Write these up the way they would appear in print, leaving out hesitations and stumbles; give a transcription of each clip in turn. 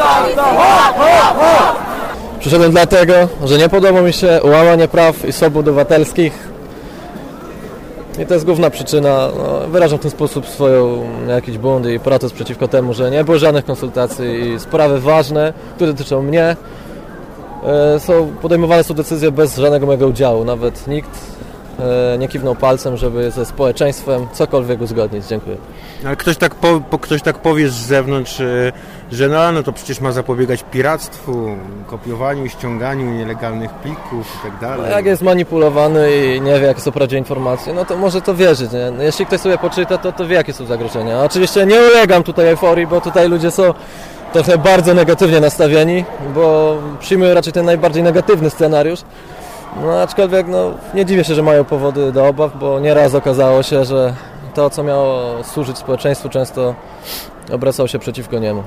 Przyszedłem dlatego, że nie podoba mi się łamanie praw i swobód obywatelskich. I to jest główna przyczyna. Wyrażam w ten sposób swoją jakiś bunt i protest przeciwko temu, że nie było żadnych konsultacji i sprawy ważne, które dotyczą mnie, podejmowane są decyzje bez żadnego mojego udziału. Nawet nikt nie kiwnął palcem, żeby ze społeczeństwem cokolwiek uzgodnić. Dziękuję. Ale ktoś tak powie z zewnątrz, że no to przecież ma zapobiegać piractwu, kopiowaniu, ściąganiu nielegalnych plików i tak dalej. Jak jest manipulowany i nie wie, jakie są prawdziwe informacje, no to może to wierzyć. Nie? Jeśli ktoś sobie poczyta, to wie, jakie są zagrożenia. Oczywiście nie ulegam tutaj euforii, bo tutaj ludzie są trochę bardzo negatywnie nastawieni, bo przyjmują raczej ten najbardziej negatywny scenariusz. No aczkolwiek nie dziwię się, że mają powody do obaw, bo nieraz okazało się, że to, co miało służyć społeczeństwu, często obracało się przeciwko niemu.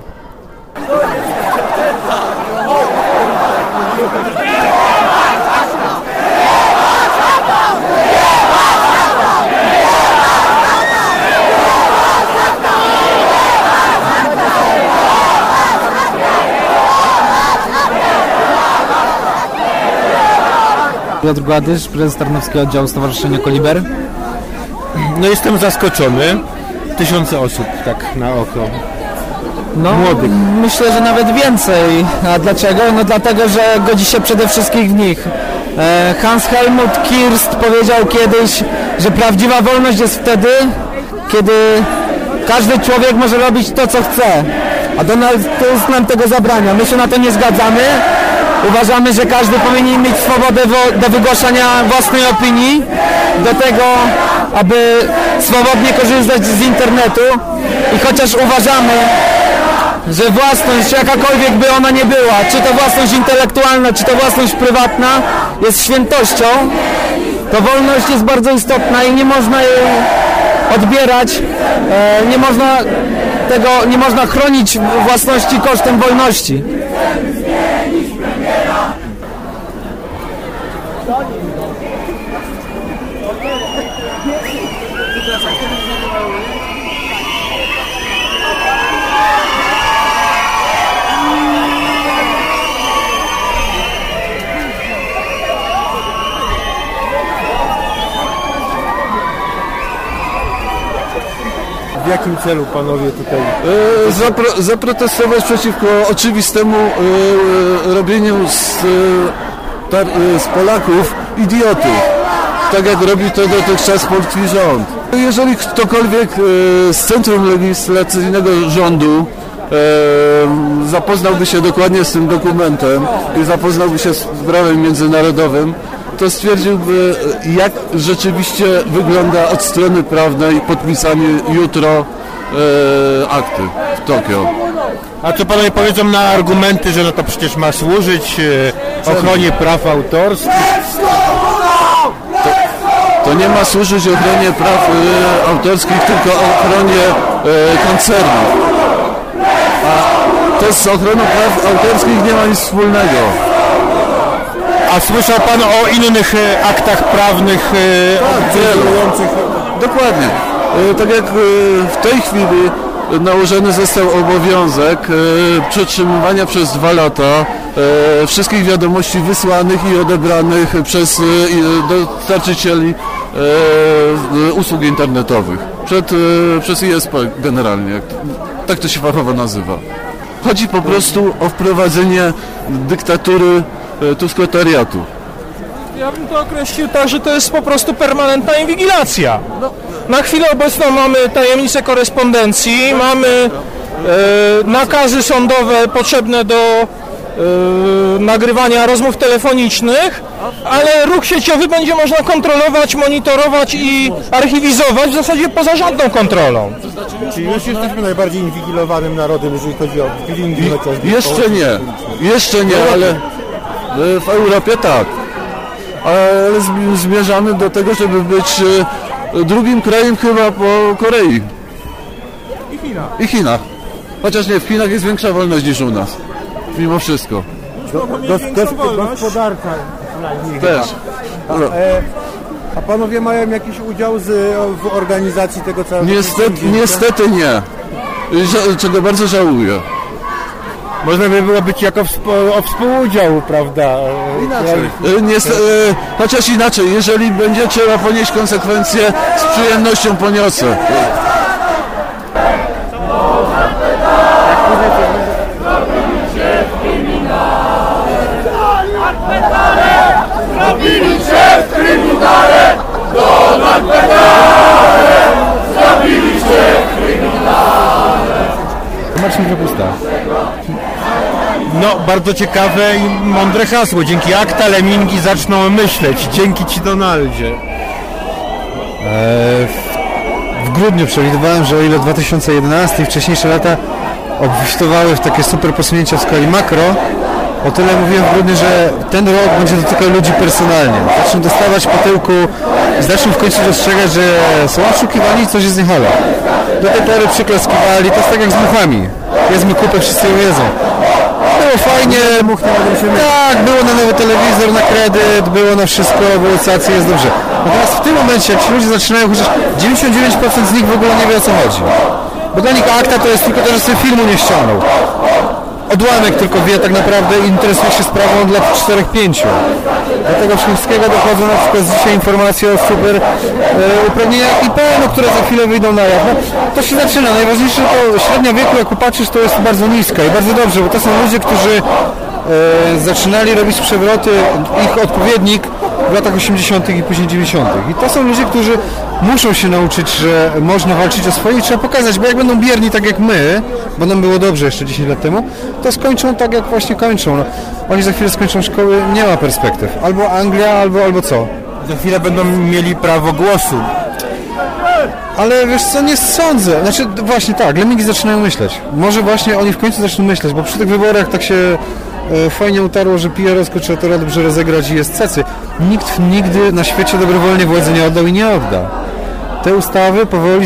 Piotr Gładysz, prezes Tarnowskiego Oddziału Stowarzyszenia Koliber. No jestem zaskoczony. 1000 osób tak na oko. Młodych. Myślę, że nawet więcej. A dlaczego? No dlatego, że godzi się przede wszystkim w nich. Hans-Helmut Kirst powiedział kiedyś, że prawdziwa wolność jest wtedy, kiedy każdy człowiek może robić to, co chce. A Donald Tusk nam tego zabrania. My się na to nie zgadzamy. Uważamy, że każdy powinien mieć swobodę do wygłaszania własnej opinii, do tego, aby swobodnie korzystać z internetu i chociaż uważamy, że własność, jakakolwiek by ona nie była, czy to własność intelektualna, czy to własność prywatna, jest świętością, to wolność jest bardzo istotna i nie można jej odbierać, nie można chronić własności kosztem wolności. W jakim celu panowie tutaj? Zaprotestować przeciwko oczywistemu robieniu z Polaków idiotów, tak jak robi to dotychczas polski rząd. Jeżeli ktokolwiek z Centrum Legislacyjnego Rządu zapoznałby się dokładnie z tym dokumentem i zapoznałby się z prawem międzynarodowym, to stwierdziłby, jak rzeczywiście wygląda od strony prawnej podpisanie jutro akty w Tokio. A co panowie powiedzą na argumenty, że to przecież ma służyć ochronie praw autorskich? To nie ma służyć ochronie praw autorskich, tylko ochronie koncernów. A to z ochroną praw autorskich nie ma nic wspólnego. A słyszał pan o innych aktach prawnych obowiązujących? Dokładnie. Tak jak w tej chwili nałożony został obowiązek przetrzymywania przez 2 lata wszystkich wiadomości wysłanych i odebranych przez dostarczycieli usług internetowych. Przez ISP generalnie. Tak to się fachowo nazywa. Chodzi po prostu o wprowadzenie dyktatury tuskotariatu. Ja bym to określił tak, że to jest po prostu permanentna inwigilacja. Na chwilę obecną mamy tajemnicę korespondencji, mamy nakazy sądowe potrzebne do nagrywania rozmów telefonicznych, ale ruch sieciowy będzie można kontrolować, monitorować i archiwizować w zasadzie poza żadną kontrolą. Czyli już jesteśmy najbardziej inwigilowanym narodem, jeżeli chodzi o feelingi chociażby. Jeszcze nie, ale w Europie tak. Ale zmierzamy do tego, żeby być drugim krajem chyba po Korei. I Chinach. Chociaż nie, w Chinach jest większa wolność niż u nas. Mimo wszystko. Gospodarka też. A panowie mają jakiś udział w organizacji tego całego? Niestety nie. Czego bardzo żałuję. Można by było być jako o współudział, prawda? Chociaż inaczej, jeżeli będzie trzeba ponieść konsekwencje, z przyjemnością poniosę. Zabili się w kryminale, Donald Pedale! Zabili się w kryminale! Marcin Kapusta. No, bardzo ciekawe i mądre hasło. Dzięki akta lemingi zaczną myśleć. Dzięki Ci, Donaldzie. W grudniu przewidywałem, że o ile 2011 i wcześniejsze lata obfitowały w takie super posunięcia w skali makro, o tyle mówiłem w grudniu, że ten rok będzie dotykał ludzi personalnie. Zaczną dostawać po tyłku i zaczną w końcu dostrzegać, że są oszukiwani i coś jest nie halo. Do tej pory przyklaskiwali, to jest tak jak z muchami. Jedzmy kupę, wszyscy ją jedzą. Było fajnie, tak, było na nowy telewizor, na kredyt, było na wszystko, było cacy, jest dobrze. Natomiast w tym momencie, jak ci ludzie zaczynają, chociaż 99% z nich w ogóle nie wie, o co chodzi. Bo dla nich akta to jest tylko to, że sobie filmu nie ściągnął. Odłamek tylko wie tak naprawdę i interesuje się sprawą od lat 4-5. Do tego wszystkiego dochodzą na przykład dzisiaj informacje o super uprawnieniach IPN-u, które za chwilę wyjdą na jaw. No, to się zaczyna. Najważniejsze to średnia wieku, jak popatrzysz, to jest bardzo niska i bardzo dobrze, bo to są ludzie, którzy zaczynali robić przewroty, ich odpowiednik w latach 80. i później 90. I to są ludzie, którzy muszą się nauczyć, że można walczyć o swoje i trzeba pokazać, bo jak będą bierni tak jak my, bo nam było dobrze jeszcze 10 lat temu, to skończą tak jak właśnie kończą. No, oni za chwilę skończą szkoły, nie ma perspektyw. Albo Anglia, albo co? Za chwilę będą mieli prawo głosu. Ale wiesz co, nie sądzę. Znaczy właśnie tak, lemingi zaczynają myśleć. Może właśnie oni w końcu zaczną myśleć, bo przy tych wyborach tak się fajnie utarło, że PR-owsko trzeba to dobrze rozegrać i jest cacy. Nikt nigdy na świecie dobrowolnie władzy nie oddał i nie odda. Te ustawy powoli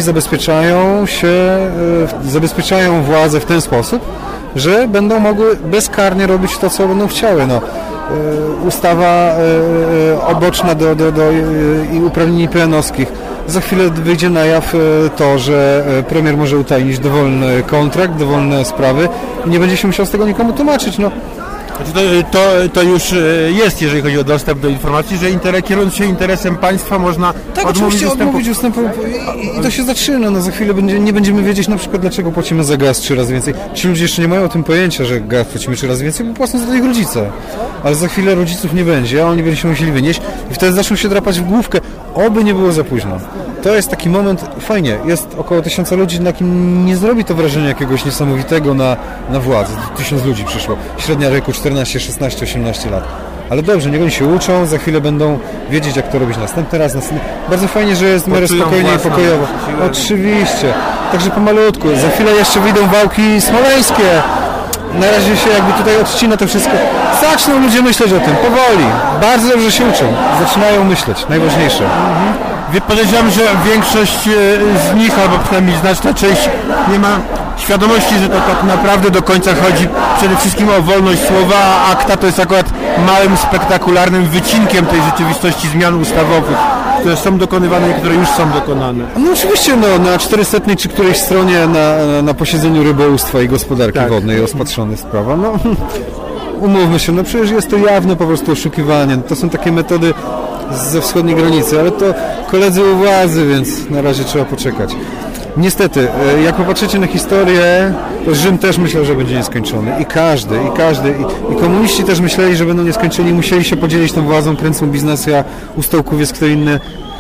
zabezpieczają władzę w ten sposób, że będą mogły bezkarnie robić to, co będą chciały. No, ustawa oboczna i uprawnień IPN-owskich. Za chwilę wyjdzie na jaw to, że premier może utajnić dowolny kontrakt, dowolne sprawy i nie będzie się musiał z tego nikomu tłumaczyć. No. To już jest, jeżeli chodzi o dostęp do informacji, że kierując się interesem państwa można odmówić dostępu i to się zaczyna. No, za chwilę nie będziemy wiedzieć na przykład, dlaczego płacimy za gaz 3 razy więcej. Ci ludzie jeszcze nie mają o tym pojęcia, że gaz płacimy 3 razy więcej, bo płacą za to ich rodzice. Ale za chwilę rodziców nie będzie, a oni będą się musieli wynieść i wtedy zaczną się drapać w główkę. Oby nie było za późno. To jest taki moment, fajnie, jest około 1000 ludzi, na kim nie zrobi to wrażenia jakiegoś niesamowitego na władzy. 1000 ludzi przyszło. Średnia wieku 14, 16, 18 lat. Ale dobrze, niech oni się uczą, za chwilę będą wiedzieć, jak to robić następny raz. Bardzo fajnie, że jest w miarę spokojnie i pokojowo. Oczywiście. Także pomalutku. Za chwilę jeszcze wyjdą wałki smoleńskie. Na razie się jakby tutaj odcina to wszystko. Zaczną ludzie myśleć o tym, powoli. Bardzo dobrze się uczą. Zaczynają myśleć, najważniejsze. Podejrzewam, że większość z nich, albo przynajmniej znaczna część, nie ma świadomości, że to tak naprawdę do końca chodzi przede wszystkim o wolność słowa, a akta to jest akurat małym, spektakularnym wycinkiem tej rzeczywistości zmian ustawowych, które są dokonywane i które już są dokonane. No oczywiście, na 400 czy którejś stronie na posiedzeniu rybołówstwa i gospodarki wodnej rozpatrzone sprawa. No, umówmy się, no przecież jest to jawne po prostu oszukiwanie. To są takie metody ze wschodniej granicy, ale to koledzy u władzy, więc na razie trzeba poczekać. Niestety, jak popatrzycie na historię, to Rzym też myślał, że będzie nieskończony. I każdy. I komuniści też myśleli, że będą nieskończeni. Musieli się podzielić tą władzą, kręcą biznes, a u stołków jest kto inny.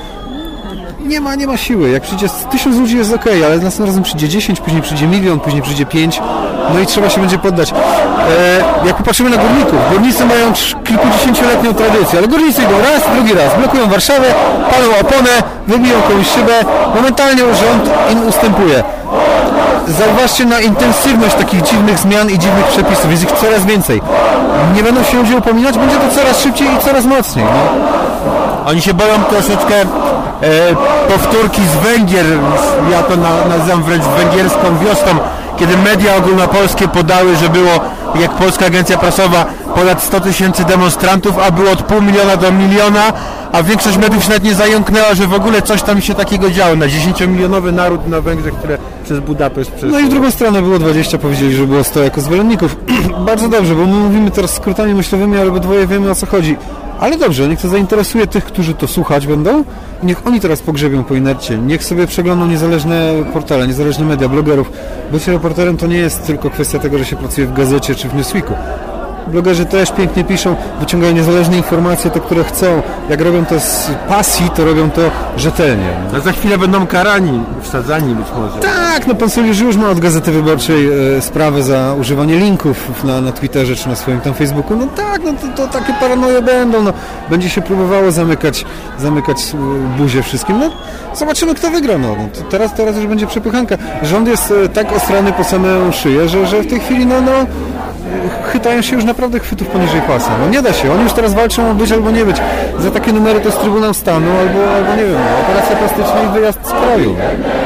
Nie ma siły. Jak przyjdzie 1000 ludzi jest ok, ale następnym razem przyjdzie 10, później przyjdzie 1 000 000, później przyjdzie 5. No i trzeba się będzie poddać. Jak popatrzymy na górników, górnicy mają kilkudziesięcioletnią tradycję, ale górnicy idą raz, drugi raz, blokują Warszawę, palą oponę, wybiją komuś szybę, momentalnie rząd im ustępuje. Zauważcie na intensywność takich dziwnych zmian i dziwnych przepisów, jest ich coraz więcej. Nie będą się ludzie upominać, będzie to coraz szybciej i coraz mocniej. No. Oni się boją troszeczkę powtórki z Węgier, ja to nazywam wręcz węgierską wiosną, kiedy media ogólnopolskie podały, że było, jak Polska Agencja Prasowa, ponad 100 000 demonstrantów, a było od 500 000 do 1 000 000, a większość mediów się nawet nie zająknęła, że w ogóle coś tam się takiego działo na 10-milionowy naród na Węgrzech, które przez Budapeszt przeszło. No i w drugą stronę było 20, powiedzieli, że było 100 jako zwolenników. Bardzo dobrze, bo my mówimy teraz skrótami myślowymi, ale obydwoje wiemy, o co chodzi. Ale dobrze, niech to zainteresuje tych, którzy to słuchać będą. Niech oni teraz pogrzebią po inercie. Niech sobie przeglądną niezależne portale, niezależne media, blogerów. Bycie reporterem to nie jest tylko kwestia tego, że się pracuje w gazecie czy w Newsweeku. Blogerzy też pięknie piszą, wyciągają niezależne informacje, te, które chcą. Jak robią to z pasji, to robią to rzetelnie. A za chwilę będą karani, wsadzani być może. Tak, no pan Soliusz już ma od Gazety Wyborczej sprawę za używanie linków na Twitterze czy na swoim tam Facebooku. No tak, no to takie paranoje będą. No, będzie się próbowało zamykać buzię wszystkim. No zobaczymy, kto wygra. No. Teraz już będzie przepychanka. Rząd jest tak ostrany po samą szyję, że w tej chwili chytają się już naprawdę chwytów poniżej pasa. No nie da się. Oni już teraz walczą o być albo nie być. Za takie numery to jest Trybunał Stanu albo nie wiem, operacja plastyczna i wyjazd z kraju.